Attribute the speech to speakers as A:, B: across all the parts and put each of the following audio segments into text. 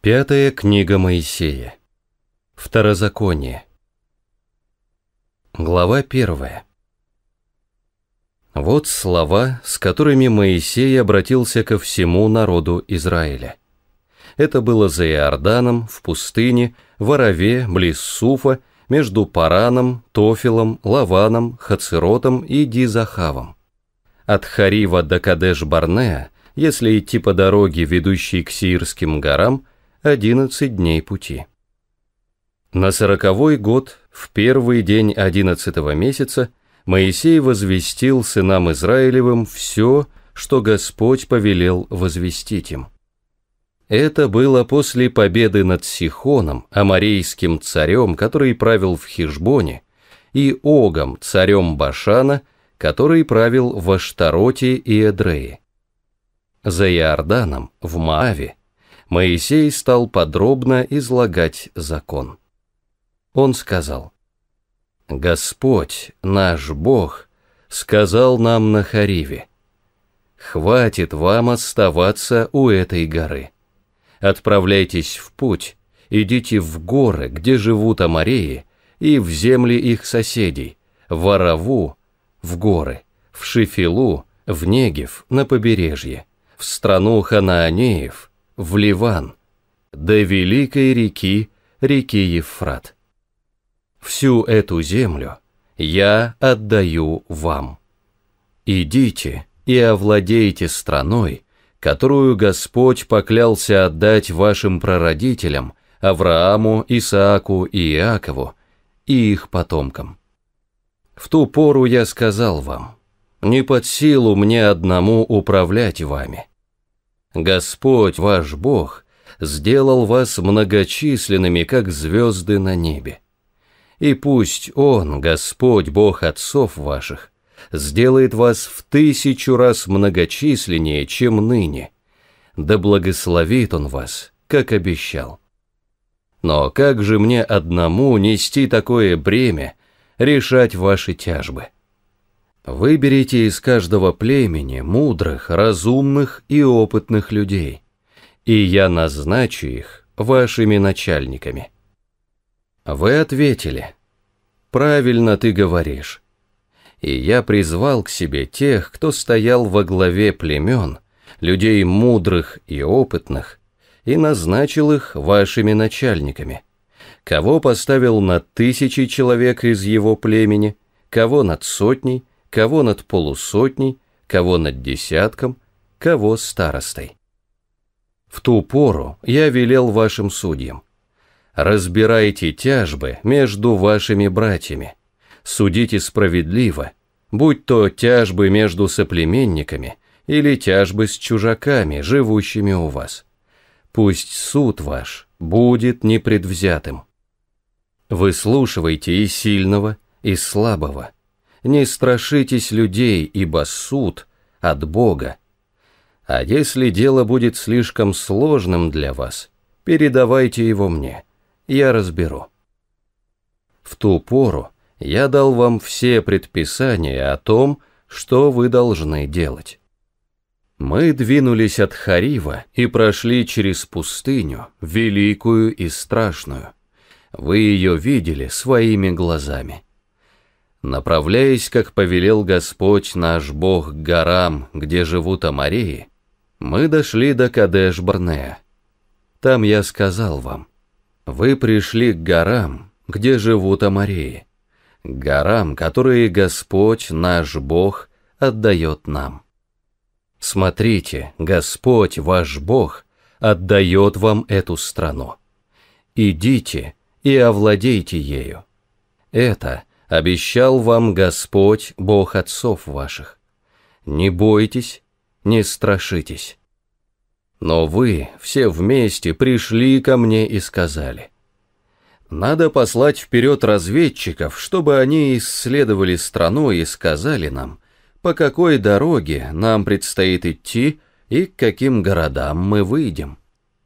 A: Пятая книга Моисея. Второзаконие. Глава 1. Вот слова, с которыми Моисей обратился ко всему народу Израиля. Это было за Иорданом, в пустыне, в Араве, близ Суфа, между Параном, Тофилом, Лаваном, Хацеротом и Дизахавом. От Харива до Кадеш-Барнеа, если идти по дороге, ведущей к Сиирским горам, 11 дней пути. На 40-й год, в первый день 11-го месяца, Моисей возвестил сынам Израилевым все, что Господь повелел возвестить им. Это было после победы над Сихоном, аморейским царем, который правил в Хешбоне, и Огом, царем Башана, который правил в Аштароте и Эдрее. За Иорданом, в Моаве, Моисей стал подробно излагать закон. Он сказал: «Господь, наш Бог, сказал нам на Хариве: хватит вам оставаться у этой горы. Отправляйтесь в путь, идите в горы, где живут амореи, и в земли их соседей, в Араву, в горы, в Шифилу, в Негев, на побережье, в страну ханаанеев, в Ливан, до великой реки Ефрат. Всю эту землю я отдаю вам. Идите и овладейте страной, которую Господь поклялся отдать вашим прародителям, Аврааму, Исааку и Иакову, и их потомкам. В ту пору я сказал вам: не под силу мне одному управлять вами. Господь, ваш Бог, сделал вас многочисленными, как звезды на небе. И пусть Он, Господь, Бог отцов ваших, сделает вас в 1000 раз многочисленнее, чем ныне. Да благословит Он вас, как обещал. Но как же мне одному нести такое бремя, решать ваши тяжбы? Выберите из каждого племени мудрых, разумных и опытных людей, и я назначу их вашими начальниками». Вы ответили: «Правильно ты говоришь». И я призвал к себе тех, кто стоял во главе племен, людей мудрых и опытных, и назначил их вашими начальниками, кого поставил над 1000 человек из его племени, кого над 100, кого над полусотней, кого над 10, кого старостой. В ту пору я велел вашим судьям: разбирайте тяжбы между вашими братьями, судите справедливо, будь то тяжбы между соплеменниками или тяжбы с чужаками, живущими у вас. Пусть суд ваш будет непредвзятым. Выслушивайте и сильного, и слабого. Не страшитесь людей, ибо суд от Бога. А если дело будет слишком сложным для вас, передавайте его мне, я разберу. В ту пору я дал вам все предписания о том, что вы должны делать. Мы двинулись от Харива и прошли через пустыню, великую и страшную. Вы ее видели своими глазами. Направляясь, как повелел Господь наш Бог, к горам, где живут амореи, мы дошли до Кадеш-Барнеа. Там я сказал вам: вы пришли к горам, где живут амореи, к горам, которые Господь наш Бог отдает нам. Смотрите, Господь ваш Бог отдает вам эту страну. Идите и овладейте ею. Это обещал вам Господь, Бог отцов ваших. Не бойтесь, не страшитесь. Но вы все вместе пришли ко мне и сказали: надо послать вперед разведчиков, чтобы они исследовали страну и сказали нам, по какой дороге нам предстоит идти и к каким городам мы выйдем.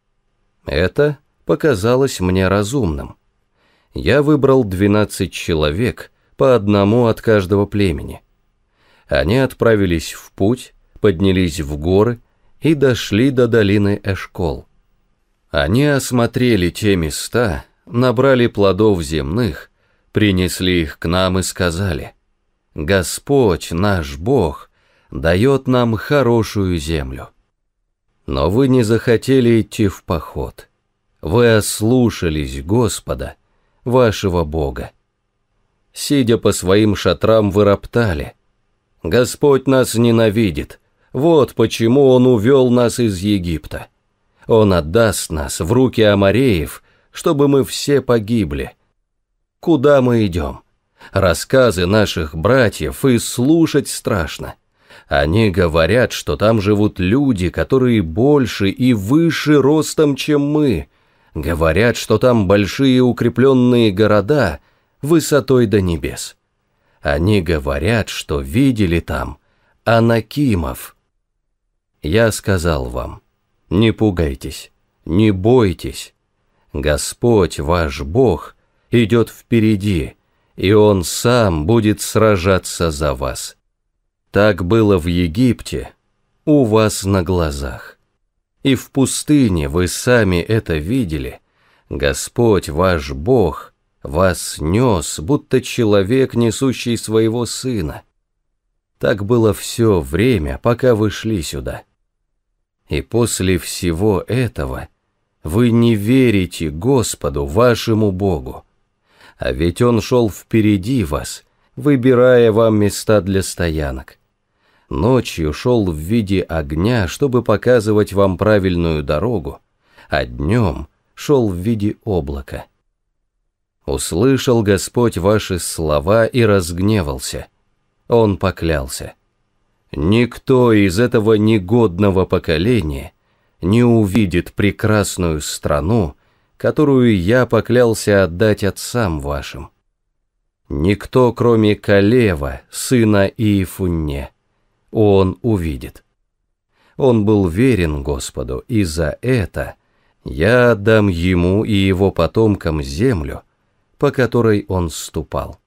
A: Это показалось мне разумным. Я выбрал 12 человек, по одному от каждого племени. Они отправились в путь, поднялись в горы и дошли до долины Эшкол. Они осмотрели те места, набрали плодов земных, принесли их к нам и сказали: «Господь, наш Бог, дает нам хорошую землю». Но вы не захотели идти в поход. Вы ослушались Господа, вашего Бога. Сидя по своим шатрам, вы роптали: «Господь нас ненавидит, вот почему Он увел нас из Египта. Он отдаст нас в руки амореев, чтобы мы все погибли. Куда мы идем? Рассказы наших братьев, и слушать страшно. Они говорят, что там живут люди, которые больше и выше ростом, чем мы. Говорят, что там большие укрепленные города высотой до небес. Они говорят, что видели там анакимов». Я сказал вам: не пугайтесь, не бойтесь. Господь, ваш Бог, идет впереди, и Он сам будет сражаться за вас. Так было в Египте, у вас на глазах. И в пустыне вы сами это видели. Господь, ваш Бог, вас нес, будто человек, несущий своего сына. Так было все время, пока вы шли сюда. И после всего этого вы не верите Господу, вашему Богу. А ведь Он шел впереди вас, выбирая вам места для стоянок. Ночью шел в виде огня, чтобы показывать вам правильную дорогу, а днем шел в виде облака. Услышал Господь ваши слова и разгневался. Он поклялся: «Никто из этого негодного поколения не увидит прекрасную страну, которую я поклялся отдать отцам вашим. Никто, кроме Калева, сына Иефунне, он увидит. Он был верен Господу, и за это я отдам ему и его потомкам землю, по которой он ступал.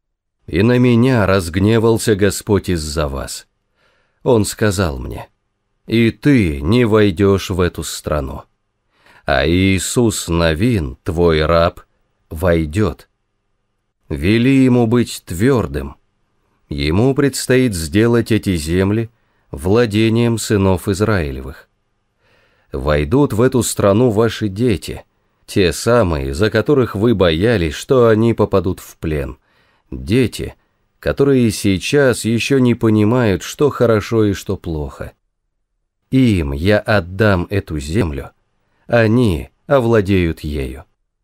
A: И на меня разгневался Господь из-за вас. Он сказал мне: и ты не войдешь в эту страну, а Иисус Навин, твой раб, войдет. Вели ему быть твердым. Ему предстоит сделать эти земли владением сынов Израилевых. Войдут в эту страну ваши дети, те самые, за которых вы боялись, что они попадут в плен, дети, которые сейчас еще не понимают, что хорошо и что плохо. Им я отдам эту землю, они овладеют ею.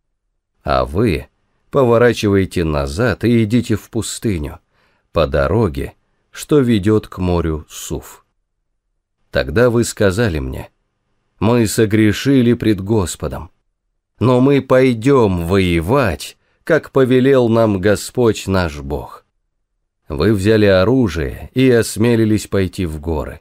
A: А вы поворачивайте назад и идите в пустыню, по дороге, что ведет к морю Суф. Тогда вы сказали мне: мы согрешили пред Господом, но мы пойдем воевать, как повелел нам Господь наш Бог. Вы взяли оружие и осмелились пойти в горы.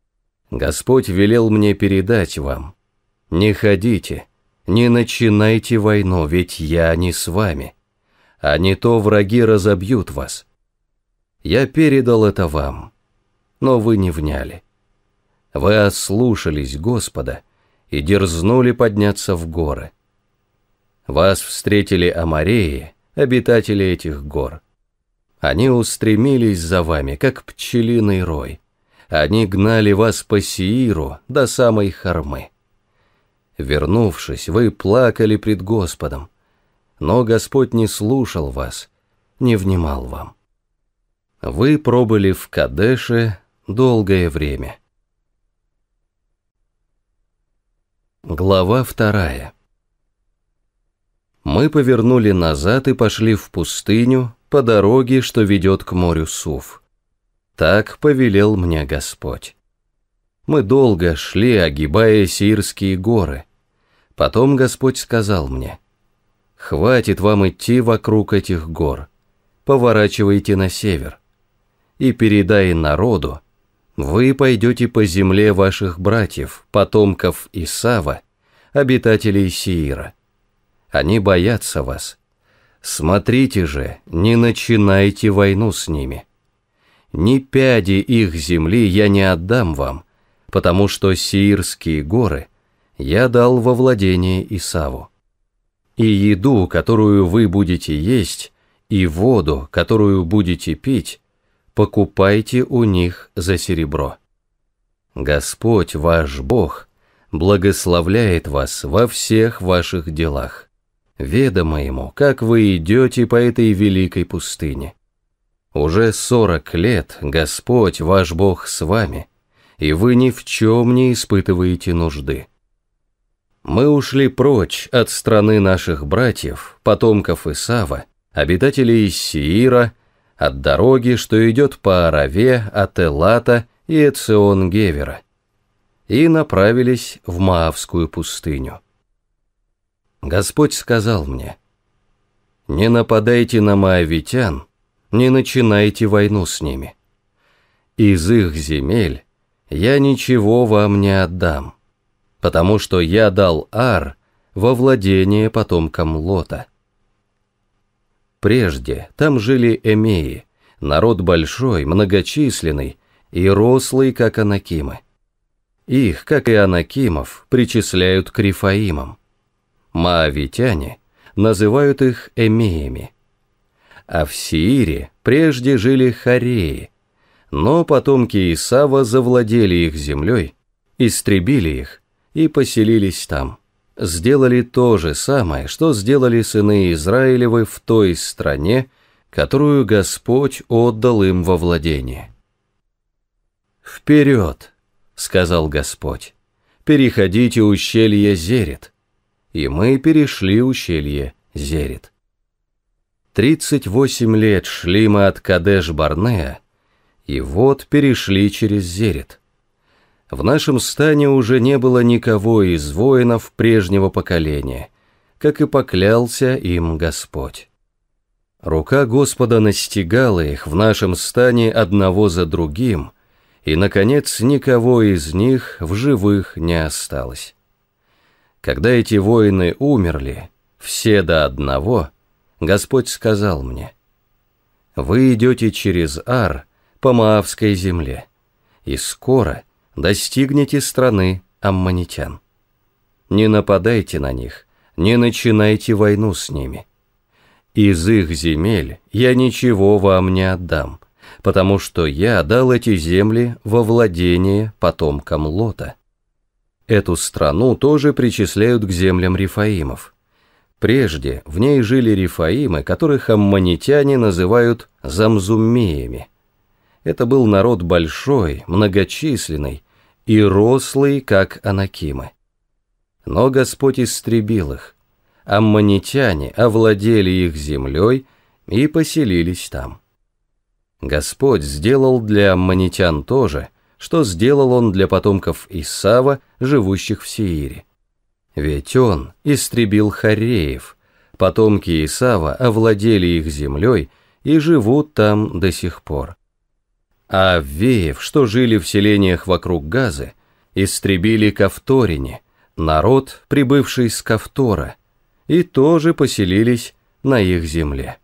A: Господь велел мне передать вам: не ходите, не начинайте войну, ведь я не с вами, а не то враги разобьют вас. Я передал это вам, но вы не вняли. Вы ослушались Господа и дерзнули подняться в горы. Вас встретили амореи, обитатели этих гор. Они устремились за вами, как пчелиный рой. Они гнали вас по Сеиру до самой Хормы. Вернувшись, вы плакали пред Господом, но Господь не слушал вас, не внимал вам. Вы пробыли в Кадеше долгое время. Глава 2. Мы повернули назад и пошли в пустыню по дороге, что ведет к морю Суф. Так повелел мне Господь. Мы долго шли, огибая Сеирские горы. Потом Господь сказал мне: хватит вам идти вокруг этих гор, поворачивайте на север. И передай народу: вы пойдете по земле ваших братьев, потомков Исава, обитателей Сеира. Они боятся вас. Смотрите же, не начинайте войну с ними. Ни пяди их земли я не отдам вам, потому что Сеирские горы я дал во владение Исаву. И еду, которую вы будете есть, и воду, которую будете пить, покупайте у них за серебро. Господь ваш Бог благословляет вас во всех ваших делах. Ведомо ему, как вы идете по этой великой пустыне. Уже 40 лет Господь ваш Бог с вами, и вы ни в чем не испытываете нужды. Мы ушли прочь от страны наших братьев, потомков Исава, обитателей Сеира, от дороги, что идет по Араве, от Элата и Эцион-Гевера, и направились в Моавскую пустыню. Господь сказал мне: «Не нападайте на моавитян, не начинайте войну с ними. Из их земель я ничего вам не отдам, потому что я дал Ар во владение потомкам Лота. Прежде там жили эмеи, народ большой, многочисленный и рослый, как анакимы. Их, как и анакимов, причисляют к рефаимам. Моавитяне называют их эмеями. А в Сеире прежде жили хореи, но потомки Исава завладели их землей, истребили их и поселились там. Сделали то же самое, что сделали сыны Израилевы в той стране, которую Господь отдал им во владение. «Вперед!» — сказал Господь, — «переходите ущелье Зерет». И мы перешли ущелье Зерет. 38 лет шли мы от Кадеш-Барнеа, и вот перешли через Зерет. В нашем стане уже не было никого из воинов прежнего поколения, как и поклялся им Господь. Рука Господа настигала их в нашем стане одного за другим, и, наконец, никого из них в живых не осталось. Когда эти воины умерли, все до одного, Господь сказал мне: «Вы идете через Ар по Моавской земле, и скоро достигнете страны аммонитян. Не нападайте на них, не начинайте войну с ними. Из их земель я ничего вам не отдам, потому что я дал эти земли во владение потомкам Лота». Эту страну тоже причисляют к землям рефаимов. Прежде в ней жили рефаимы, которых аммонитяне называют замзуммеями. Это был народ большой, многочисленный и рослый, как анакимы. Но Господь истребил их. Аммонитяне овладели их землей и поселились там. Господь сделал для аммонитян то же, что сделал он для потомков Исава, живущих в Сеире. Ведь он истребил хореев, потомки Исава овладели их землей и живут там до сих пор. А аввеев, что жили в селениях вокруг Газы, истребили кавторине, народ, прибывший с Кавтора, и тоже поселились на их земле.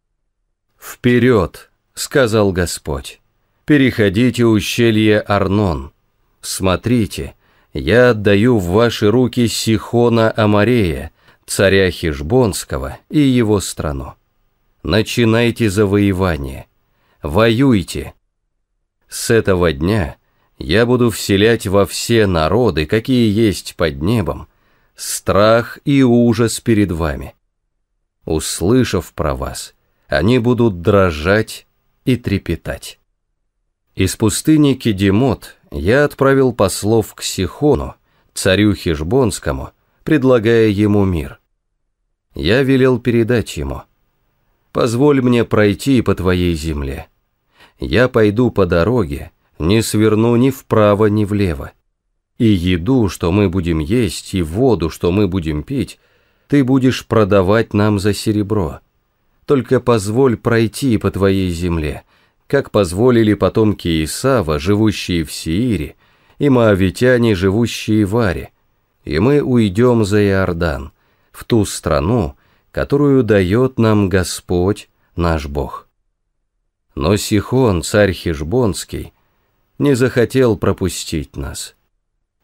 A: «Вперед!» — сказал Господь. «Переходите ущелье Арнон. Смотрите, я отдаю в ваши руки Сихона Амарея, царя Хешбонского, и его страну. Начинайте завоевание. Воюйте. С этого дня я буду вселять во все народы, какие есть под небом, страх и ужас перед вами. Услышав про вас, они будут дрожать и трепетать». Из пустыни Кедемот я отправил послов к Сихону, царю Хешбонскому, предлагая ему мир. Я велел передать ему: «Позволь мне пройти по твоей земле. Я пойду по дороге, не сверну ни вправо, ни влево. И еду, что мы будем есть, и воду, что мы будем пить, ты будешь продавать нам за серебро. Только позволь пройти по твоей земле, как позволили потомки Исава, живущие в Сеире, и моавитяне, живущие в Аре, и мы уйдем за Иордан, в ту страну, которую дает нам Господь, наш Бог». Но Сихон, царь Хешбонский, не захотел пропустить нас.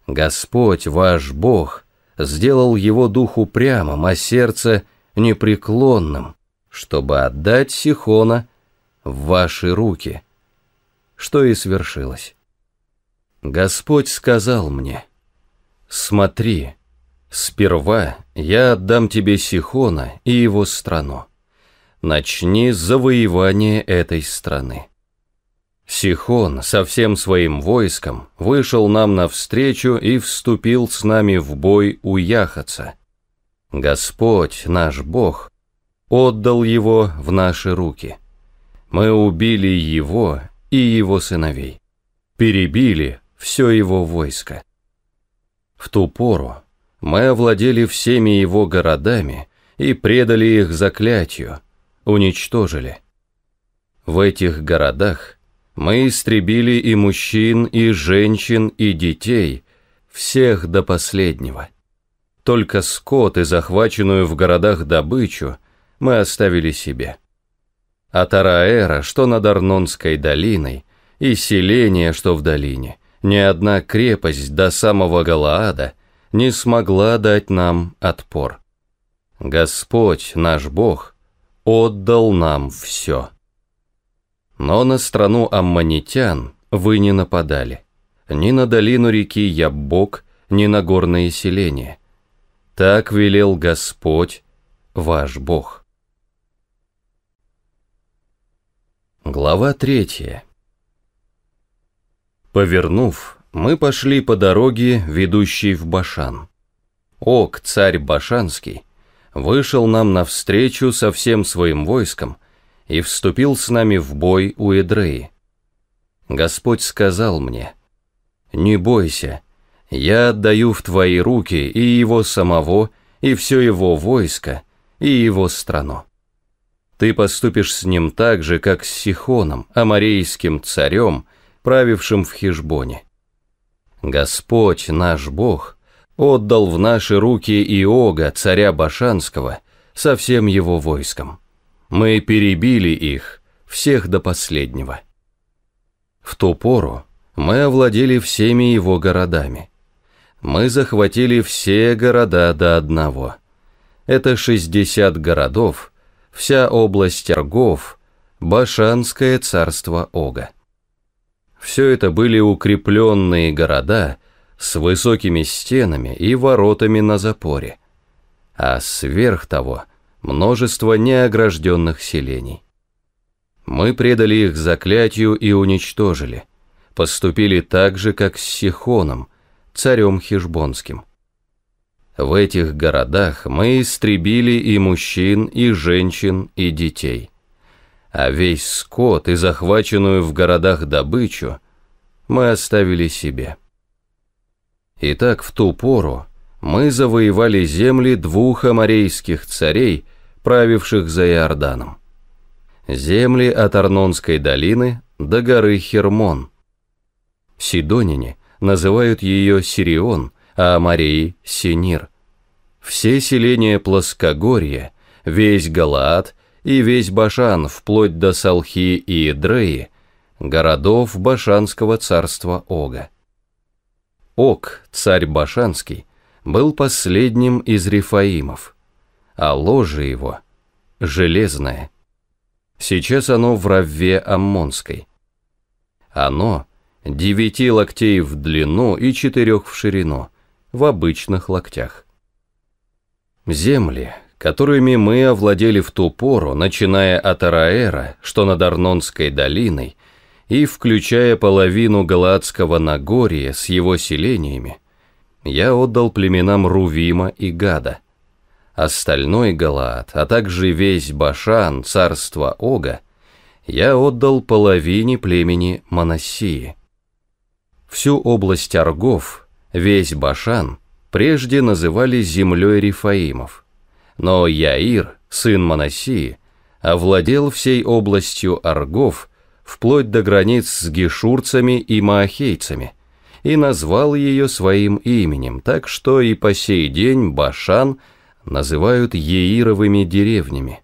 A: Господь, ваш Бог, сделал его дух упрямым, а сердце непреклонным, чтобы отдать Сихона в ваши руки. Что и свершилось. Господь сказал мне: смотри, сперва я отдам тебе Сихона и его страну. Начни с завоевания этой страны. Сихон со всем своим войском вышел нам навстречу и вступил с нами в бой у Яхаца. Господь, наш Бог, отдал его в наши руки. Мы убили его и его сыновей, перебили все его войско. В ту пору мы овладели всеми его городами и предали их заклятию, уничтожили. В этих городах мы истребили и мужчин, и женщин, и детей, всех до последнего. Только скот и захваченную в городах добычу мы оставили себе. От Араэра, что над Арнонской долиной, и селение, что в долине, ни одна крепость до самого Галаада не смогла дать нам отпор. Господь, наш Бог, отдал нам все. Но на страну аммонитян вы не нападали, ни на долину реки Яббок, ни на горные селения. Так велел Господь, ваш Бог. Глава 3. Повернув, мы пошли по дороге, ведущей в Башан. Ог, царь Башанский, вышел нам навстречу со всем своим войском и вступил с нами в бой у Эдреи. Господь сказал мне: не бойся, я отдаю в твои руки и его самого, и все его войско, и его страну. Ты поступишь с ним так же, как с Сихоном, аморейским царем, правившим в Хешбоне. Господь, наш Бог, отдал в наши руки Иога, царя Башанского, со всем его войском. Мы перебили их, всех до последнего. В ту пору мы овладели всеми его городами. Мы захватили все города до одного. Это 60 городов, вся область Аргов, Башанское царство Ога. Все это были укрепленные города с высокими стенами и воротами на запоре, а сверх того множество неогражденных селений. Мы предали их заклятию и уничтожили, поступили так же, как с Сихоном, царем Хешбонским. В этих городах мы истребили и мужчин, и женщин, и детей, а весь скот и захваченную в городах добычу мы оставили себе. Итак, в ту пору мы завоевали земли 2 аморейских царей, правивших за Иорданом. Земли от Арнонской долины до горы Хермон. Сидоняне называют ее Сирион, а амореи – Сенир. Все селения плоскогорья, весь Галаад и весь Башан, вплоть до Салхи и Эдреи, городов Башанского царства Ога. Ог, царь Башанский, был последним из Рефаимов, а ложе его – железное. Сейчас оно в Равве Аммонской. Оно 9 локтей в длину и 4 в ширину, в обычных локтях. Земли, которыми мы овладели в ту пору, начиная от Араэра, что над Арнонской долиной, и включая половину Галаадского Нагорья с его селениями, я отдал племенам Рувима и Гада. Остальной Галаад, а также весь Башан, царство Ога, я отдал половине племени Манассии. Всю область Аргов, весь Башан, прежде называли землей Рефаимов, но Яир, сын Манассии, овладел всей областью Аргов вплоть до границ с гешурцами и маахейцами и назвал ее своим именем, так что и по сей день Башан называют Еировыми деревнями.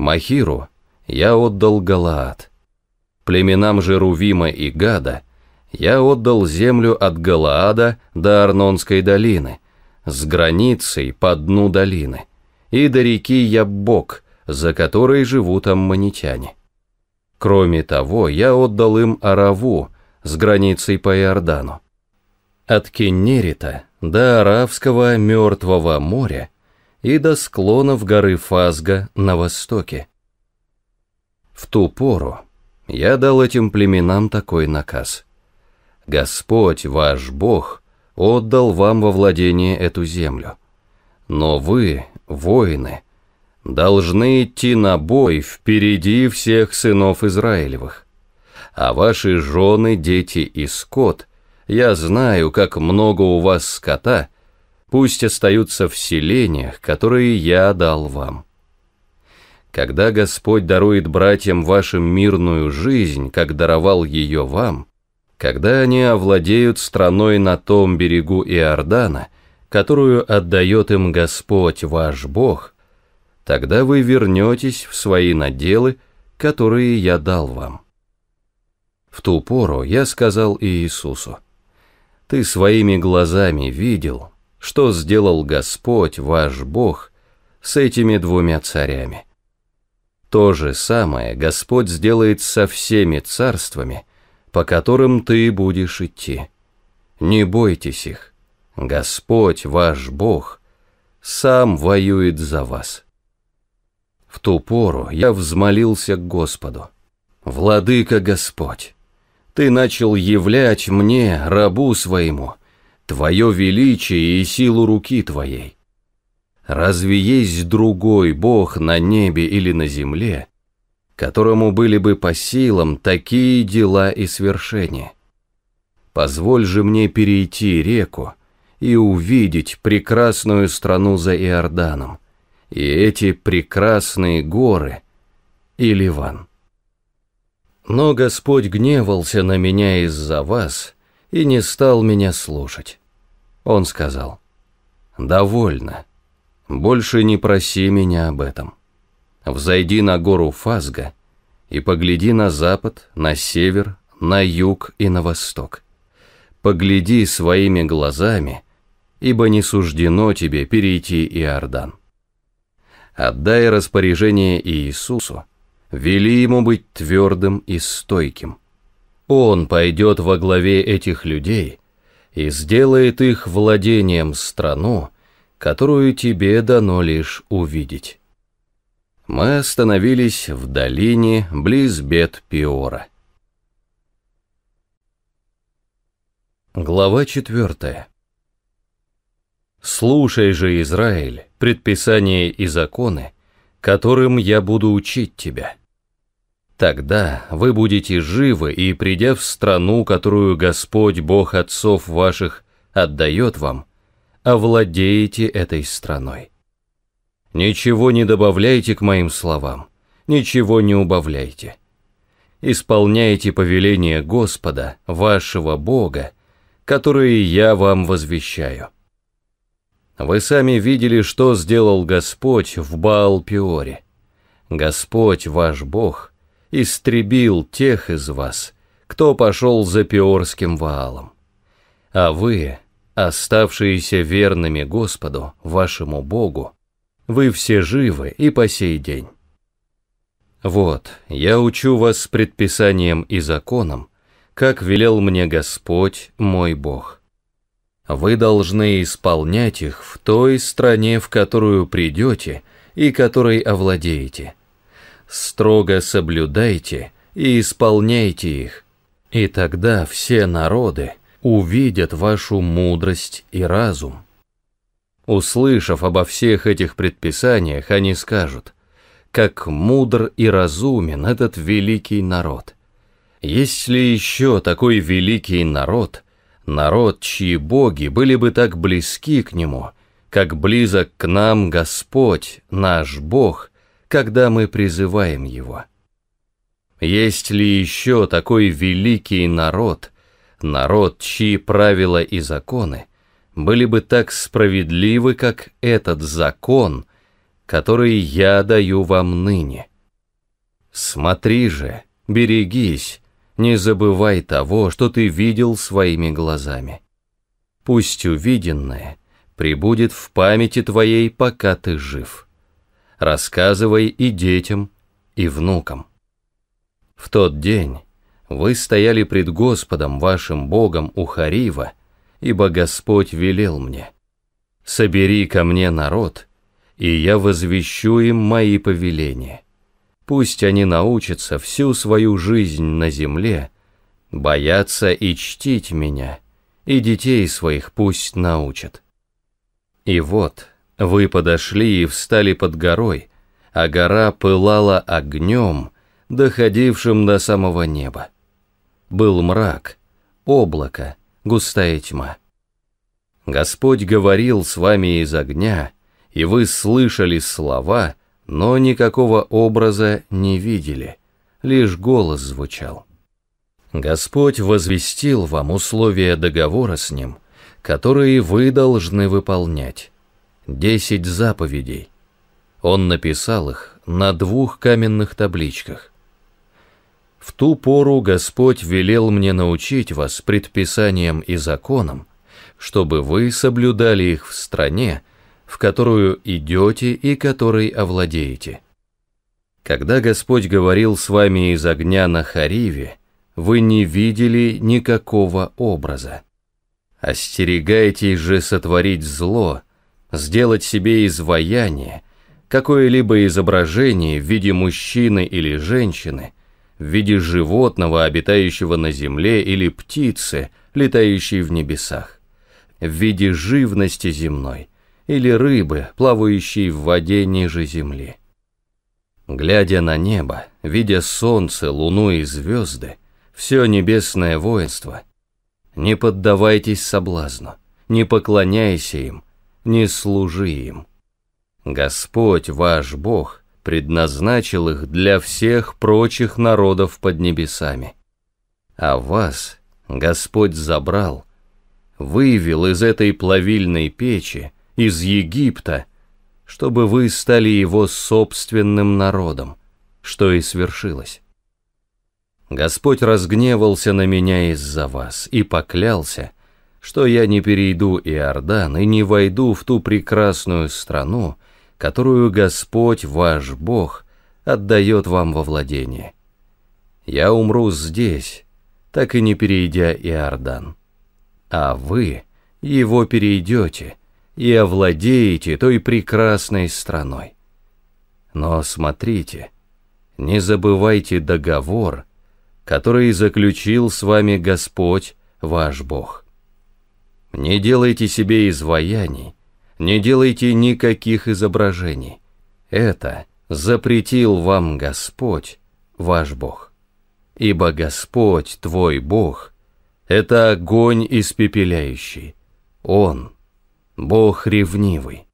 A: Махиру я отдал Галаад. Племенам же Рувима и Гада Я отдал землю от Галаада до Арнонской долины, с границей по дну долины, и до реки Яббок, за которой живут аммонитяне. Кроме того, я отдал им Араву с границей по Иордану. От Кеннерита до Аравского мертвого моря и до склонов горы Фазга на востоке. В ту пору я дал этим племенам такой наказ: Господь, ваш Бог, отдал вам во владение эту землю, но вы, воины, должны идти на бой впереди всех сынов Израилевых, а ваши жены, дети и скот, я знаю, как много у вас скота, пусть остаются в селениях, которые я дал вам. Когда Господь дарует братьям вашим мирную жизнь, как даровал ее вам, когда они овладеют страной на том берегу Иордана, которую отдает им Господь ваш Бог, тогда вы вернетесь в свои наделы, которые я дал вам. В ту пору я сказал Иисусу: Ты своими глазами видел, что сделал Господь ваш Бог с этими двумя царями. То же самое Господь сделает со всеми царствами, по которым ты будешь идти. Не бойтесь их, Господь ваш Бог сам воюет за вас. В ту пору я взмолился к Господу: Владыка Господь, Ты начал являть мне, рабу своему, Твое величие и силу руки Твоей. Разве есть другой Бог на небе или на земле, которому были бы по силам такие дела и свершения? Позволь же мне перейти реку и увидеть прекрасную страну за Иорданом, и эти прекрасные горы и Ливан. Но Господь гневался на меня из-за вас и не стал меня слушать. Он сказал: довольно, больше не проси меня об этом. Взойди на гору Фазга и погляди на запад, на север, на юг и на восток. Погляди своими глазами, ибо не суждено тебе перейти Иордан. Отдай распоряжение Иисусу, вели ему быть твердым и стойким. Он пойдет во главе этих людей и сделает их владением страну, которую тебе дано лишь увидеть. Мы остановились в долине близ Бет-Пеора. Глава 4. Слушай же, Израиль, предписания и законы, которым я буду учить тебя. Тогда вы будете живы, и, придя в страну, которую Господь, Бог отцов ваших, отдает вам, овладеете этой страной. Ничего не добавляйте к моим словам, ничего не убавляйте. Исполняйте повеления Господа, вашего Бога, которые я вам возвещаю. Вы сами видели, что сделал Господь в Баал-Пеоре. Господь, ваш Бог, истребил тех из вас, кто пошел за Пеорским Ваалом. А вы, оставшиеся верными Господу, вашему Богу, вы все живы и по сей день. Вот, я учу вас предписаниям и законам, как велел мне Господь, мой Бог. Вы должны исполнять их в той стране, в которую придете и которой овладеете. Строго соблюдайте и исполняйте их, и тогда все народы увидят вашу мудрость и разум. Услышав обо всех этих предписаниях, они скажут: как мудр и разумен этот великий народ. Есть ли еще такой великий народ, народ, чьи боги были бы так близки к нему, как близок к нам Господь, наш Бог, когда мы призываем Его? Есть ли еще такой великий народ, народ, чьи правила и законы были бы так справедливы, как этот закон, который я даю вам ныне? Смотри же, берегись, не забывай того, что ты видел своими глазами. Пусть увиденное пребудет в памяти твоей, пока ты жив. Рассказывай и детям, и внукам. В тот день вы стояли пред Господом вашим Богом у Хорива, ибо Господь велел мне: собери ко мне народ, и я возвещу им мои повеления. Пусть они научатся всю свою жизнь на земле бояться и чтить меня, и детей своих пусть научат. И вот вы подошли и встали под горой, а гора пылала огнем, доходившим до самого неба. Был мрак, облако, густая тьма. Господь говорил с вами из огня, и вы слышали слова, но никакого образа не видели, лишь голос звучал. Господь возвестил вам условия договора с Ним, которые вы должны выполнять. 10 заповедей. Он написал их на 2 каменных табличках. В ту пору Господь велел мне научить вас предписаниям и законам, чтобы вы соблюдали их в стране, в которую идете и которой овладеете. Когда Господь говорил с вами из огня на Хориве, вы не видели никакого образа. Остерегайтесь же сотворить зло, сделать себе изваяние, какое-либо изображение в виде мужчины или женщины, в виде животного, обитающего на земле, или птицы, летающей в небесах, в виде живности земной, или рыбы, плавающей в воде ниже земли. Глядя на небо, видя солнце, луну и звезды, все небесное воинство, не поддавайтесь соблазну, не поклоняйся им, не служи им. Господь, ваш Бог, предназначил их для всех прочих народов под небесами. А вас Господь забрал, вывел из этой плавильной печи, из Египта, чтобы вы стали Его собственным народом, что и свершилось. Господь разгневался на меня из-за вас и поклялся, что я не перейду Иордан и не войду в ту прекрасную страну, которую Господь, ваш Бог, отдает вам во владение. Я умру здесь, так и не перейдя Иордан. А вы его перейдете и овладеете той прекрасной страной. Но смотрите, не забывайте договор, который заключил с вами Господь, ваш Бог. Не делайте себе изваяний, не делайте никаких изображений. Это запретил вам Господь, ваш Бог. Ибо Господь, твой Бог, это огонь испепеляющий. Он — Бог ревнивый.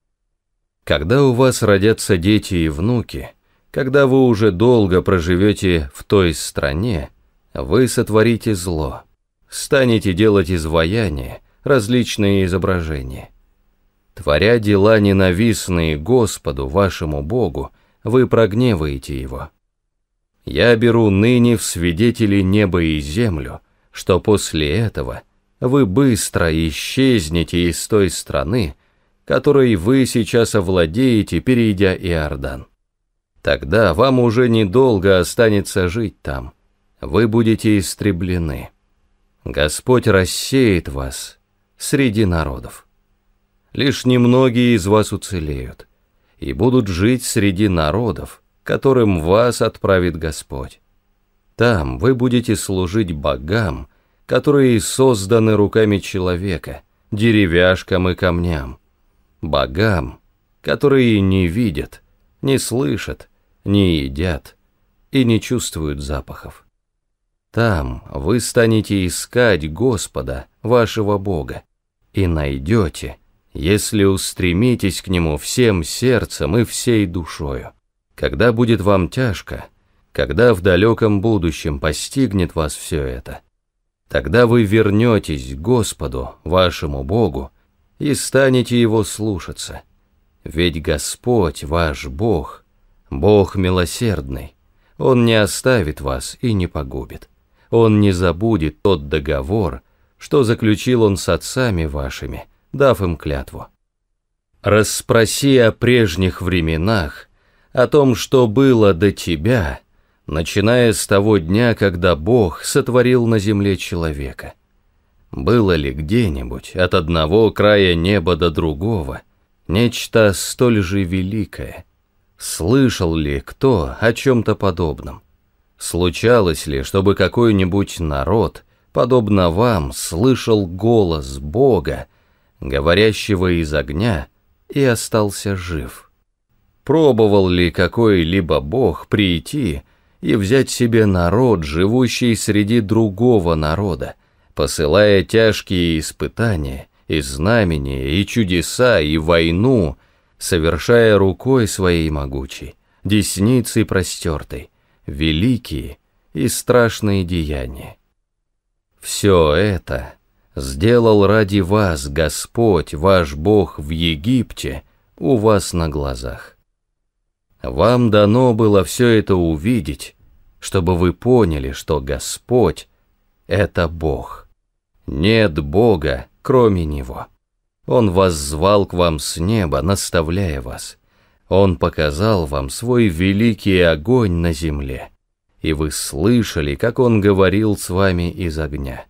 A: Когда у вас родятся дети и внуки, когда вы уже долго проживете в той стране, вы сотворите зло, станете делать изваяния, различные изображения. Творя дела ненавистные Господу, вашему Богу, вы прогневаете Его. Я беру ныне в свидетели небо и землю, что после этого вы быстро исчезнете из той страны, которой вы сейчас овладеете, перейдя Иордан. Тогда вам уже недолго останется жить там, вы будете истреблены. Господь рассеет вас среди народов. Лишь немногие из вас уцелеют и будут жить среди народов, которым вас отправит Господь. Там вы будете служить богам, которые созданы руками человека, деревяшкам и камням, богам, которые не видят, не слышат, не едят и не чувствуют запахов. Там вы станете искать Господа, вашего Бога, и найдете, если устремитесь к Нему всем сердцем и всей душою. Когда будет вам тяжко, когда в далеком будущем постигнет вас все это, тогда вы вернетесь к Господу, вашему Богу, и станете Его слушаться. Ведь Господь, ваш Бог, Бог милосердный, Он не оставит вас и не погубит. Он не забудет тот договор, что заключил Он с отцами вашими, дав им клятву. Расспроси о прежних временах, о том, что было до тебя, начиная с того дня, когда Бог сотворил на земле человека. Было ли где-нибудь от одного края неба до другого нечто столь же великое? Слышал ли кто о чем-то подобном? Случалось ли, чтобы какой-нибудь народ, подобно вам, слышал голос Бога, говорящего из огня, и остался жив? Пробовал ли какой-либо Бог прийти и взять себе народ, живущий среди другого народа, посылая тяжкие испытания, и знамения, и чудеса, и войну, совершая рукой своей могучей, десницей простертой, великие и страшные деяния? Все это сделал ради вас Господь, ваш Бог, в Египте, у вас на глазах. Вам дано было все это увидеть, чтобы вы поняли, что Господь — это Бог. Нет Бога, кроме Него. Он воззвал к вам с неба, наставляя вас. Он показал вам свой великий огонь на земле, и вы слышали, как Он говорил с вами из огня.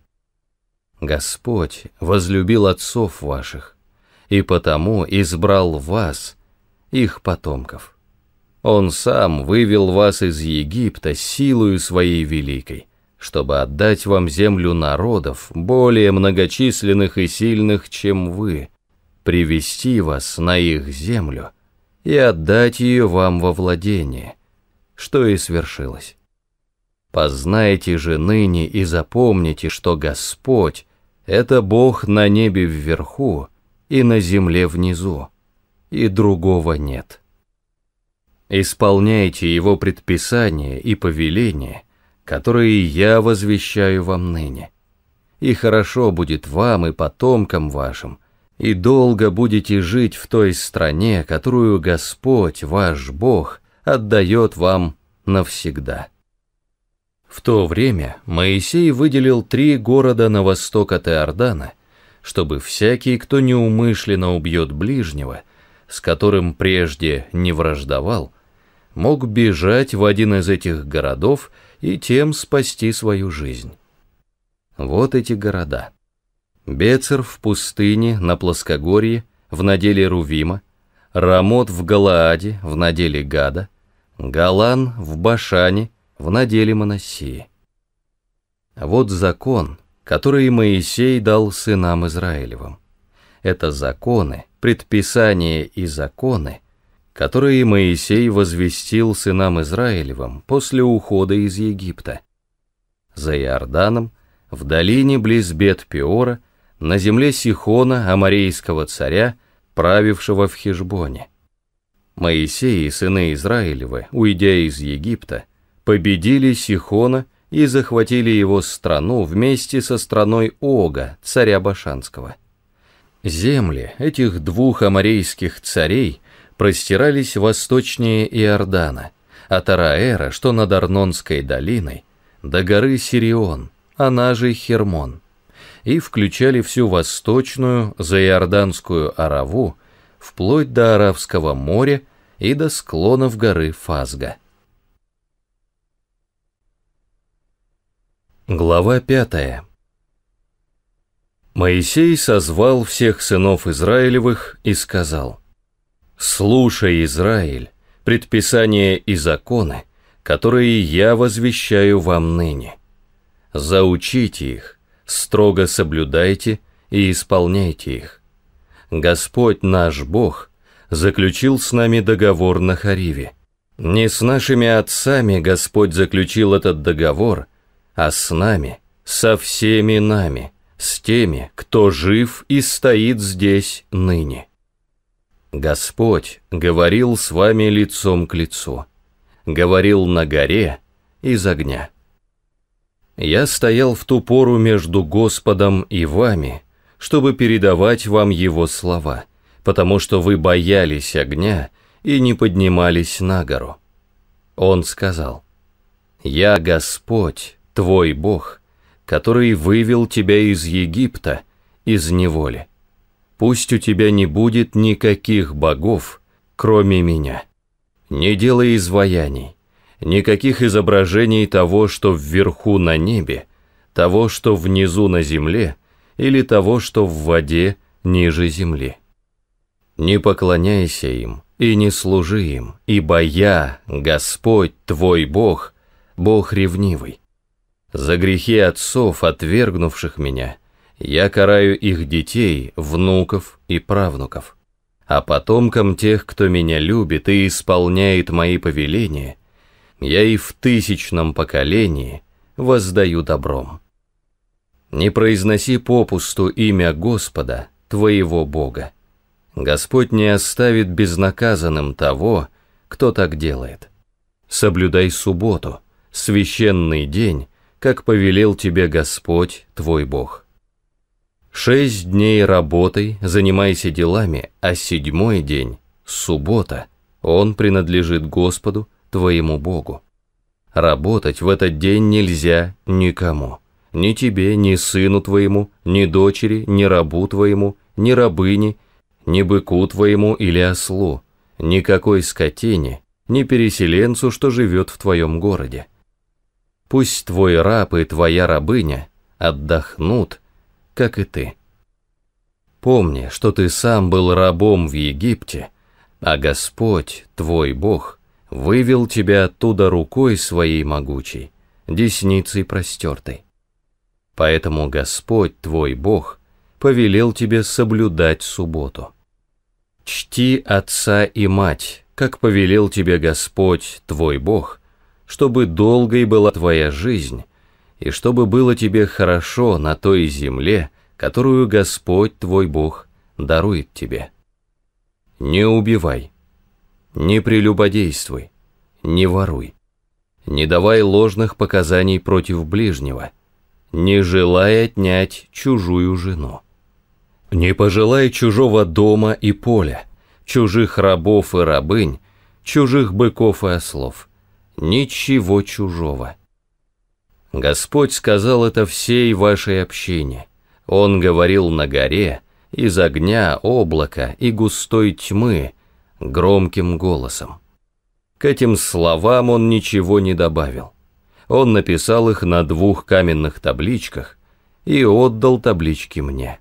A: Господь возлюбил отцов ваших, и потому избрал вас, их потомков. Он сам вывел вас из Египта силою своей великой, чтобы отдать вам землю народов, более многочисленных и сильных, чем вы, привести вас на их землю и отдать ее вам во владение, что и свершилось. Познайте же ныне и запомните, что Господь — это Бог на небе вверху и на земле внизу, и другого нет. Исполняйте Его предписания и повеления, которые я возвещаю вам ныне, и хорошо будет вам и потомкам вашим, и долго будете жить в той стране, которую Господь, ваш Бог, отдает вам навсегда. В то время Моисей выделил 3 города на восток от Иордана, чтобы всякий, кто неумышленно убьет ближнего, с которым прежде не враждовал, мог бежать в один из этих городов и тем спасти свою жизнь. Вот эти города: Бецер в пустыне на плоскогорье в наделе Рувима, Рамот в Галааде в наделе Гада, Галан в Башане в наделе Манассии. Вот закон, который Моисей дал сынам Израилевым. Это законы, предписания и законы, которые Моисей возвестил сынам Израилевым после ухода из Египта. За Иорданом, в долине близ Бет-Пеора, на земле Сихона, аморейского царя, правившего в Хешбоне. Моисей и сыны Израилевы, уйдя из Египта, победили Сихона и захватили его страну вместе со страной Ога, царя Башанского. Земли этих 2 аморейских царей простирались восточнее Иордана, от Араэра, что над Арнонской долиной, до горы Сирион, она же Хермон, и включали всю восточную заиорданскую Араву, вплоть до Аравского моря и до склонов горы Фазга. Глава 5. Моисей созвал всех сынов Израилевых и сказал: «Слушай, Израиль, предписания и законы, которые я возвещаю вам ныне. Заучите их, строго соблюдайте и исполняйте их. Господь наш Бог заключил с нами договор на Хариве. Не с нашими отцами Господь заключил этот договор, а с нами, со всеми нами, с теми, кто жив и стоит здесь ныне. Господь говорил с вами лицом к лицу, говорил на горе из огня. Я стоял в ту пору между Господом и вами, чтобы передавать вам Его слова, потому что вы боялись огня и не поднимались на гору. Он сказал: «Я Господь, твой Бог, который вывел тебя из Египта, из неволи. Пусть у тебя не будет никаких богов, кроме меня. Не делай изваяний, никаких изображений того, что вверху на небе, того, что внизу на земле, или того, что в воде ниже земли. Не поклоняйся им и не служи им, ибо я, Господь твой Бог, Бог ревнивый. За грехи отцов, отвергнувших меня, я караю их детей, внуков и правнуков. А потомкам тех, кто меня любит и исполняет мои повеления, я и в 1000-м поколении воздаю добром. Не произноси попусту имя Господа, твоего Бога. Господь не оставит безнаказанным того, кто так делает. Соблюдай субботу, священный день, как повелел тебе Господь, твой Бог. 6 дней работай, занимайся делами, а 7-й день, суббота, он принадлежит Господу, твоему Богу. Работать в этот день нельзя никому, ни тебе, ни сыну твоему, ни дочери, ни рабу твоему, ни рабыне, ни быку твоему или ослу, никакой скотине, ни переселенцу, что живет в твоем городе. Пусть твой раб и твоя рабыня отдохнут, как и ты. Помни, что ты сам был рабом в Египте, а Господь, твой Бог, вывел тебя оттуда рукой своей могучей, десницей простертой. Поэтому Господь, твой Бог, повелел тебе соблюдать субботу. Чти отца и мать, как повелел тебе Господь, твой Бог, чтобы долгой была твоя жизнь, и чтобы было тебе хорошо на той земле, которую Господь, твой Бог, дарует тебе. Не убивай, не прелюбодействуй, не воруй, не давай ложных показаний против ближнего, не желай отнять чужую жену. Не пожелай чужого дома и поля, чужих рабов и рабынь, чужих быков и ослов, ничего чужого. Господь сказал это всей вашей общине. Он говорил на горе, из огня, облака и густой тьмы, громким голосом. К этим словам он ничего не добавил. Он написал их на 2 каменных табличках и отдал таблички мне.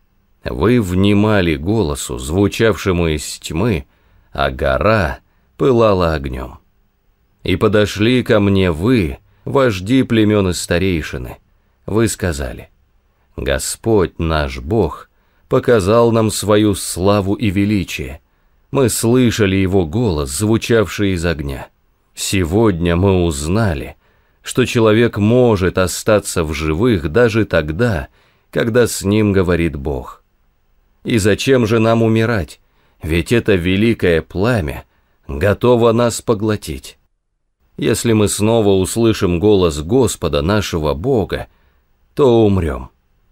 A: Вы внимали голосу, звучавшему из тьмы, а гора пылала огнем. И подошли ко мне вы, вожди племен и старейшины. Вы сказали: Господь наш Бог показал нам свою славу и величие. Мы слышали его голос, звучавший из огня. Сегодня мы узнали, что человек может остаться в живых даже тогда, когда с ним говорит Бог. И зачем же нам умирать? Ведь это великое пламя готово нас поглотить. Если мы снова услышим голос Господа нашего Бога, то умрем.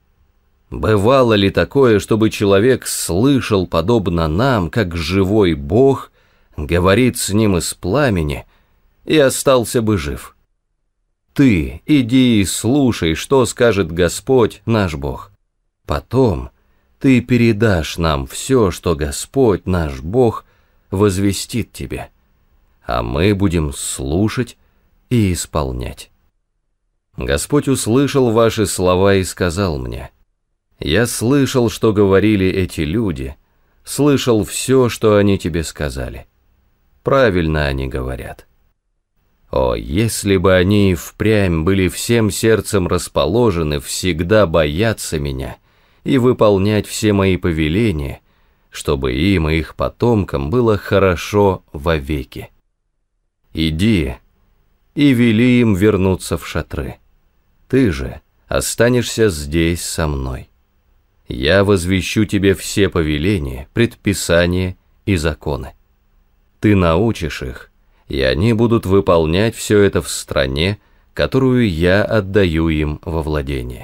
A: Бывало ли такое, чтобы человек слышал, подобно нам, как живой Бог говорит с ним из пламени, и остался бы жив? Ты иди и слушай, что скажет Господь наш Бог. Потом ты передашь нам все, что Господь наш Бог возвестит тебе, а мы будем слушать и исполнять. Господь услышал ваши слова и сказал мне: я слышал, что говорили эти люди, слышал все, что они тебе сказали. Правильно они говорят. О, если бы они и впрямь были всем сердцем расположены всегда бояться меня и выполнять все мои повеления, чтобы им и их потомкам было хорошо вовеки. Иди и вели им вернуться в шатры. Ты же останешься здесь со мной. Я возвещу тебе все повеления, предписания и законы. Ты научишь их, и они будут выполнять все это в стране, которую я отдаю им во владение.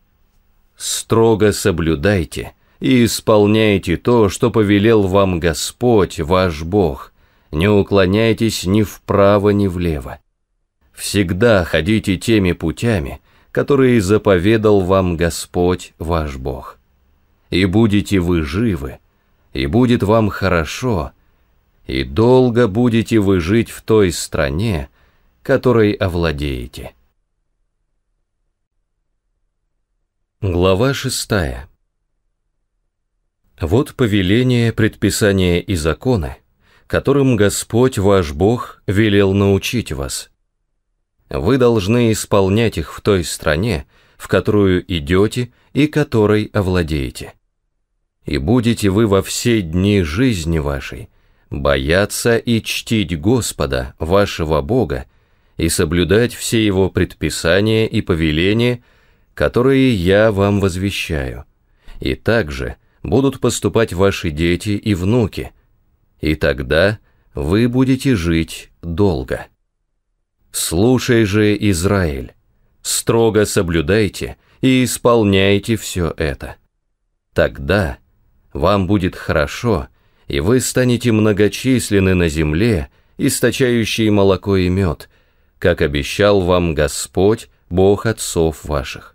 A: Строго соблюдайте и исполняйте то, что повелел вам Господь, ваш Бог. Не уклоняйтесь ни вправо, ни влево. Всегда ходите теми путями, которые заповедал вам Господь ваш Бог. И будете вы живы, и будет вам хорошо, и долго будете вы жить в той стране, которой овладеете. Глава 6. Вот повеления, предписания и законы, которым Господь ваш Бог велел научить вас. Вы должны исполнять их в той стране, в которую идете и которой овладеете. И будете вы во все дни жизни вашей бояться и чтить Господа, вашего Бога, и соблюдать все Его предписания и повеления, которые я вам возвещаю, и также будут поступать ваши дети и внуки, и тогда вы будете жить долго. Слушай же, Израиль, строго соблюдайте и исполняйте все это. Тогда вам будет хорошо, и вы станете многочисленны на земле, источающей молоко и мед, как обещал вам Господь, Бог отцов ваших.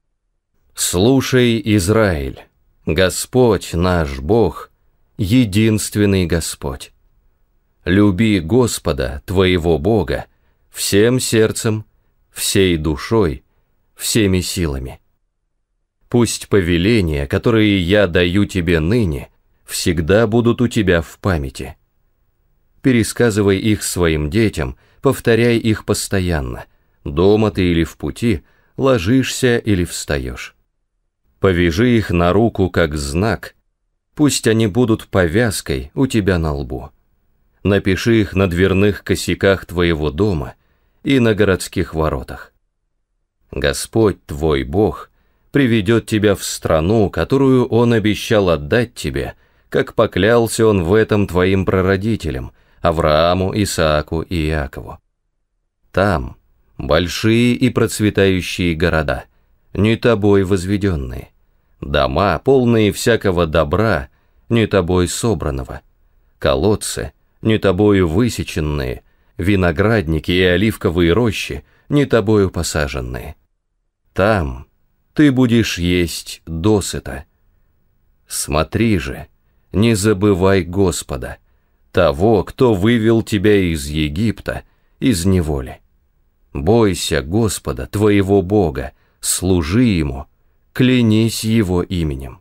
A: Слушай, Израиль, Господь наш Бог, единственный Господь. Люби Господа, твоего Бога, всем сердцем, всей душой, всеми силами. Пусть повеления, которые я даю тебе ныне, всегда будут у тебя в памяти. Пересказывай их своим детям, повторяй их постоянно, дома ты или в пути, ложишься или встаешь. Повяжи их на руку как знак, пусть они будут повязкой у тебя на лбу. Напиши их на дверных косяках твоего дома и на городских воротах. Господь твой Бог приведет тебя в страну, которую Он обещал отдать тебе, как поклялся Он в этом твоим прародителям, Аврааму, Исааку и Иакову. Там большие и процветающие города, не тобой возведенные, дома, полные всякого добра, не тобой собранного, колодцы, не тобою высеченные, виноградники и оливковые рощи, не тобою посаженные. Там ты будешь есть досыта. Смотри же, не забывай Господа, того, кто вывел тебя из Египта, из неволи. Бойся Господа, твоего Бога, служи Ему, клянись Его именем.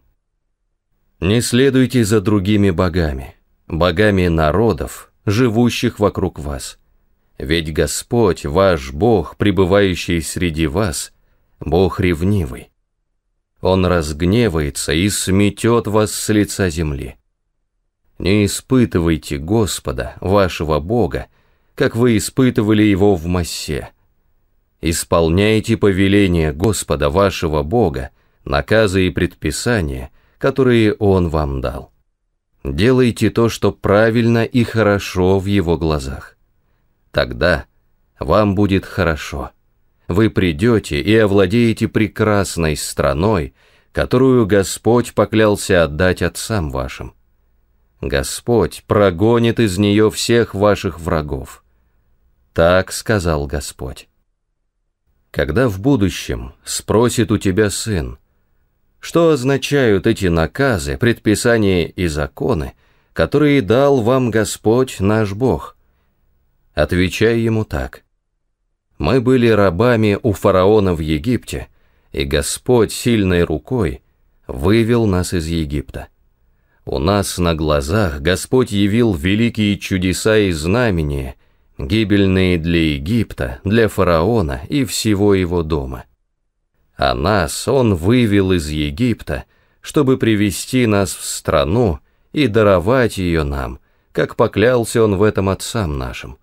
A: Не следуйте за другими богами, богами народов, живущих вокруг вас. Ведь Господь, ваш Бог, пребывающий среди вас, Бог ревнивый. Он разгневается и сметет вас с лица земли. Не испытывайте Господа, вашего Бога, как вы испытывали Его в Массе. Исполняйте повеления Господа, вашего Бога, наказы и предписания, которые Он вам дал. Делайте то, что правильно и хорошо в Его глазах. Тогда вам будет хорошо. Вы придете и овладеете прекрасной страной, которую Господь поклялся отдать отцам вашим. Господь прогонит из нее всех ваших врагов. Так сказал Господь. Когда в будущем спросит у тебя сын, что означают эти наказы, предписания и законы, которые дал вам Господь наш Бог, отвечай ему так. Мы были рабами у фараона в Египте, и Господь сильной рукой вывел нас из Египта. У нас на глазах Господь явил великие чудеса и знамения, гибельные для Египта, для фараона и всего его дома. А нас Он вывел из Египта, чтобы привести нас в страну и даровать ее нам, как поклялся Он в этом отцам нашим.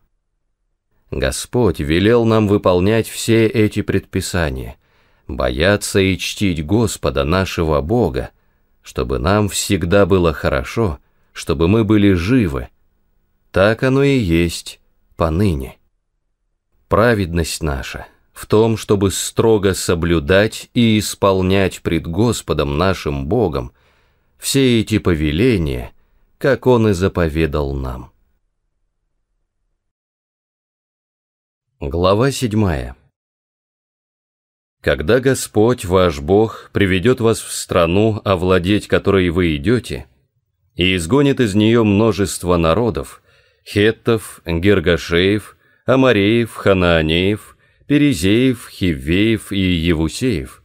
A: Господь велел нам выполнять все эти предписания, бояться и чтить Господа, нашего Бога, чтобы нам всегда было хорошо, чтобы мы были живы. Так оно и есть поныне. Праведность наша в том, чтобы строго соблюдать и исполнять пред Господом нашим Богом все эти повеления, как Он и заповедал нам. Глава 7. Когда Господь, ваш Бог, приведет вас в страну, овладеть которой вы идете, и изгонит из нее множество народов, хеттов, гиргашеев, амореев, ханаанеев, перезеев, хиввеев и евусеев,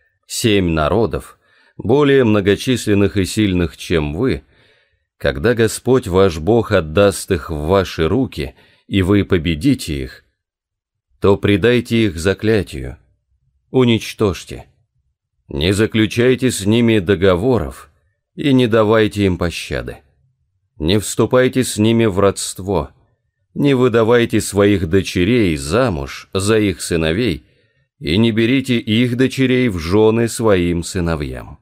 A: 7 народов, более многочисленных и сильных, чем вы, когда Господь ваш Бог отдаст их в ваши руки, и вы победите их, то предайте их заклятию, уничтожьте. Не заключайте с ними договоров и не давайте им пощады. Не вступайте с ними в родство, не выдавайте своих дочерей замуж за их сыновей и не берите их дочерей в жены своим сыновьям.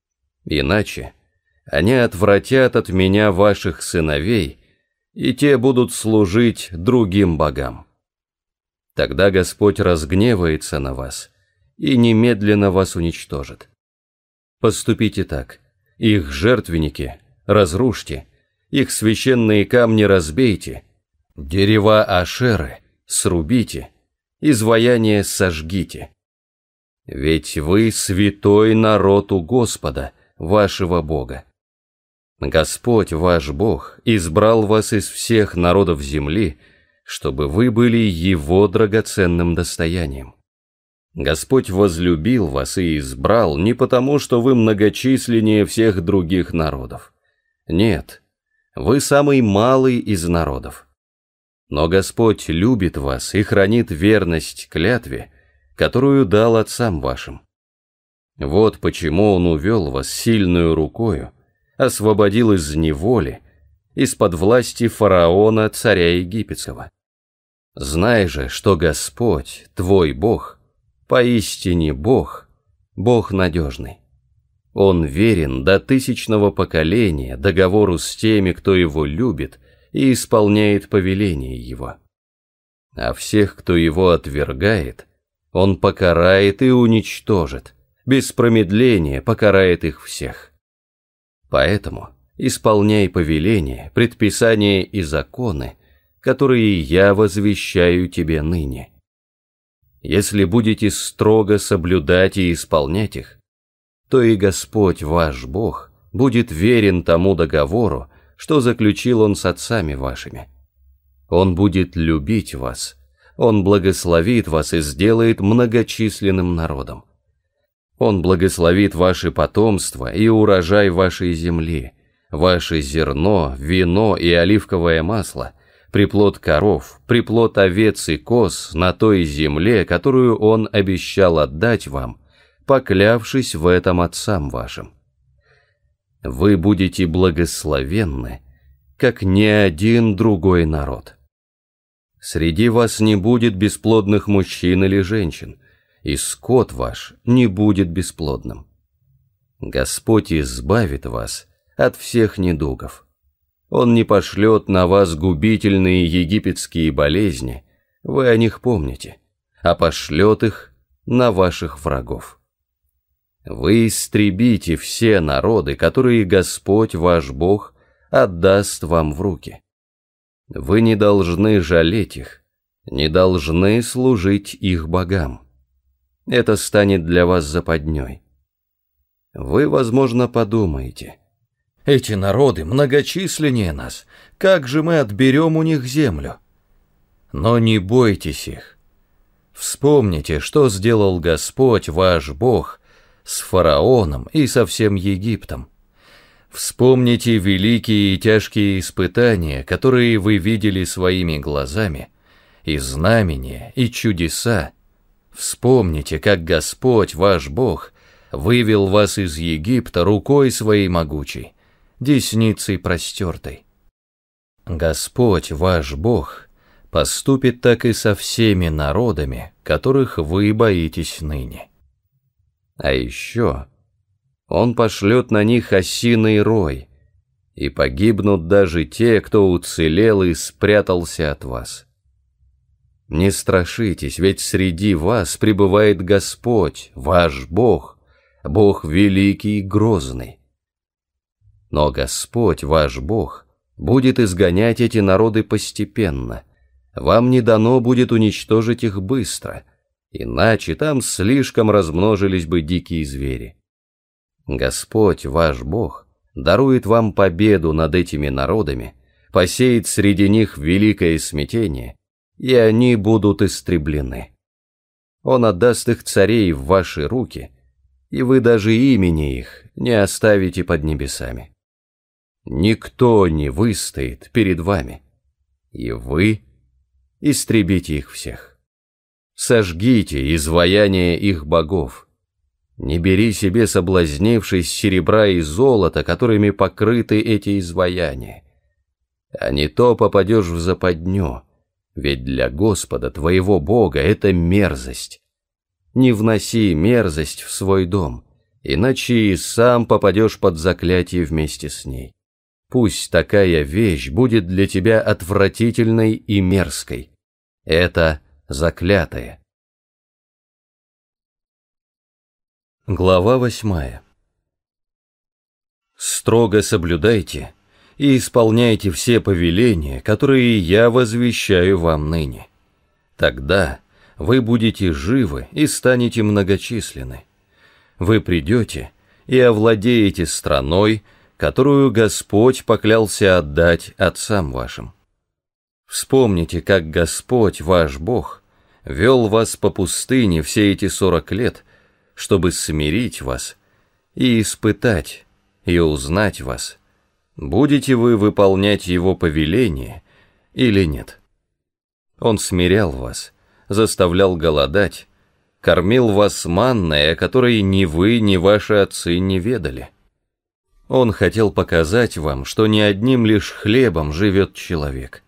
A: Иначе они отвратят от меня ваших сыновей, и те будут служить другим богам. Тогда Господь разгневается на вас и немедленно вас уничтожит. Поступите так: их жертвенники разрушьте, их священные камни разбейте, дерева Ашеры срубите, изваяния сожгите. Ведь вы святой народ у Господа, вашего Бога. Господь ваш Бог избрал вас из всех народов земли, чтобы вы были Его драгоценным достоянием. Господь возлюбил вас и избрал не потому, что вы многочисленнее всех других народов. Нет, вы самый малый из народов. Но Господь любит вас и хранит верность клятве, которую дал отцам вашим. Вот почему Он увел вас сильную рукою, освободил из неволи, из-под власти фараона, царя египетского. Знай же, что Господь, твой Бог, поистине Бог, Бог надежный. Он верен до 1000-го поколения договору с теми, кто Его любит и исполняет повеления Его. А всех, кто Его отвергает, Он покарает и уничтожит, без промедления покарает их всех. Поэтому исполняй повеления, предписания и законы, которые я возвещаю тебе ныне. Если будете строго соблюдать и исполнять их, то и Господь ваш Бог будет верен тому договору, что заключил Он с отцами вашими. Он будет любить вас, Он благословит вас и сделает многочисленным народом. Он благословит ваше потомство и урожай вашей земли, ваше зерно, вино и оливковое масло, приплод коров, приплод овец и коз на той земле, которую Он обещал отдать вам, поклявшись в этом отцам вашим. Вы будете благословенны, как ни один другой народ. Среди вас не будет бесплодных мужчин или женщин, и скот ваш не будет бесплодным. Господь избавит вас от всех недугов. Он не пошлет на вас губительные египетские болезни, вы о них помните, а пошлет их на ваших врагов. Вы истребите все народы, которые Господь ваш Бог отдаст вам в руки. Вы не должны жалеть их, не должны служить их богам. Это станет для вас западней. Вы, возможно, подумаете: эти народы многочисленнее нас, как же мы отберем у них землю? Но не бойтесь их. Вспомните, что сделал Господь ваш Бог с фараоном и со всем Египтом. Вспомните великие и тяжкие испытания, которые вы видели своими глазами, и знамения, и чудеса. Вспомните, как Господь ваш Бог вывел вас из Египта рукой своей могучей, десницей простертой. Господь ваш Бог поступит так и со всеми народами, которых вы боитесь ныне. А еще Он пошлет на них осиный рой, и погибнут даже те, кто уцелел и спрятался от вас. Не страшитесь, ведь среди вас пребывает Господь, ваш Бог, Бог великий и грозный. Но Господь, ваш Бог, будет изгонять эти народы постепенно. Вам не дано будет уничтожить их быстро, иначе там слишком размножились бы дикие звери. Господь, ваш Бог, дарует вам победу над этими народами, посеет среди них великое смятение, и они будут истреблены. Он отдаст их царей в ваши руки, и вы даже имени их не оставите под небесами. Никто не выстоит перед вами, и вы истребите их всех. Сожгите изваяния их богов. Не бери себе, соблазнившись, серебра и золота, которыми покрыты эти изваяния. А не то попадешь в западню, ведь для Господа, твоего Бога, это мерзость. Не вноси мерзость в свой дом, иначе и сам попадешь под заклятие вместе с ней. Пусть такая вещь будет для тебя отвратительной и мерзкой. Это заклятое. Глава 8. Строго соблюдайте и исполняйте все повеления, которые я возвещаю вам ныне. Тогда вы будете живы и станете многочисленны. Вы придете и овладеете страной, которую Господь поклялся отдать отцам вашим. Вспомните, как Господь, ваш Бог, вел вас по пустыне все эти 40 лет, чтобы смирить вас и испытать, и узнать вас, будете вы выполнять Его повеление или нет. Он смирял вас, заставлял голодать, кормил вас манной, о которой ни вы, ни ваши отцы не ведали. Он хотел показать вам, что не одним лишь хлебом живет человек.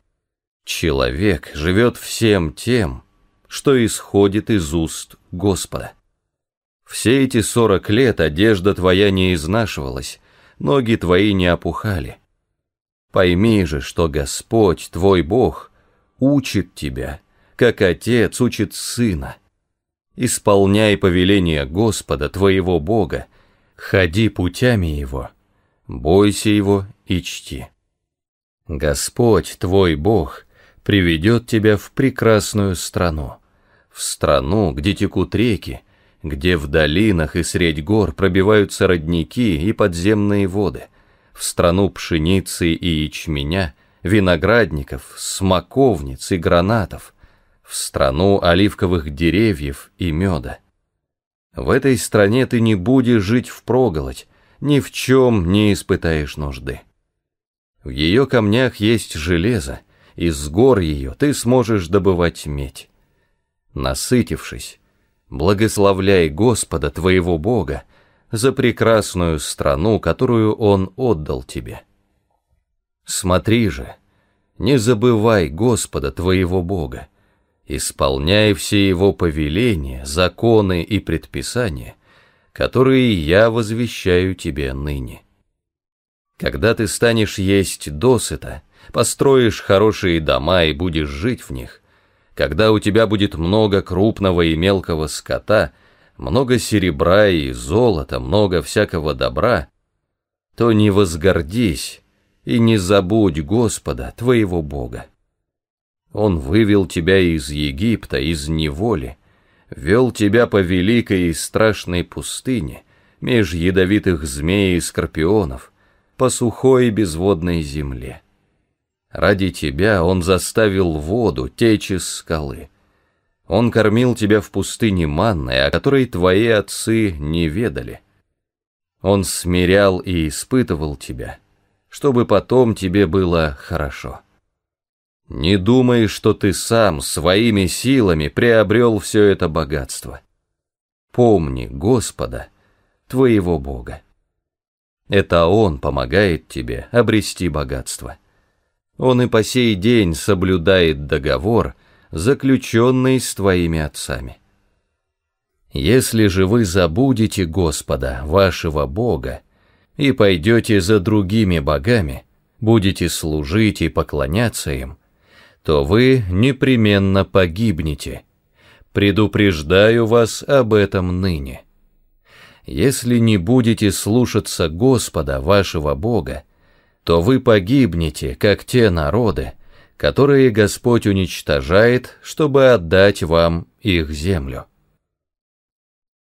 A: Человек живет всем тем, что исходит из уст Господа. Все эти 40 лет одежда твоя не изнашивалась, ноги твои не опухали. Пойми же, что Господь, твой Бог, учит тебя, как отец учит сына. Исполняй повеления Господа, твоего Бога, ходи путями Его, бойся Его и чти. Господь, твой Бог, приведет тебя в прекрасную страну, в страну, где текут реки, где в долинах и средь гор пробиваются родники и подземные воды, в страну пшеницы и ячменя, виноградников, смоковниц и гранатов, в страну оливковых деревьев и меда. В этой стране ты не будешь жить впроголодь, ни в чем не испытаешь нужды. В ее камнях есть железо, из гор ее ты сможешь добывать медь. Насытившись, благословляй Господа твоего Бога за прекрасную страну, которую Он отдал тебе. Смотри же, не забывай Господа твоего Бога, исполняй все Его повеления, законы и предписания, которые я возвещаю тебе ныне. Когда ты станешь есть досыта, построишь хорошие дома и будешь жить в них, когда у тебя будет много крупного и мелкого скота, много серебра и золота, много всякого добра, то не возгордись и не забудь Господа, твоего Бога. Он вывел тебя из Египта, из неволи, вел тебя по великой и страшной пустыне, меж ядовитых змей и скорпионов, по сухой и безводной земле. Ради тебя Он заставил воду течь из скалы. Он кормил тебя в пустыне манной, о которой твои отцы не ведали. Он смирял и испытывал тебя, чтобы потом тебе было хорошо. Не думай, что ты сам своими силами приобрел все это богатство. Помни Господа, твоего Бога. Это Он помогает тебе обрести богатство. Он и по сей день соблюдает договор, заключенный с твоими отцами. Если же вы забудете Господа, вашего Бога, и пойдете за другими богами, будете служить и поклоняться им, то вы непременно погибнете. Предупреждаю вас об этом ныне. Если не будете слушаться Господа, вашего Бога, то вы погибнете, как те народы, которые Господь уничтожает, чтобы отдать вам их землю.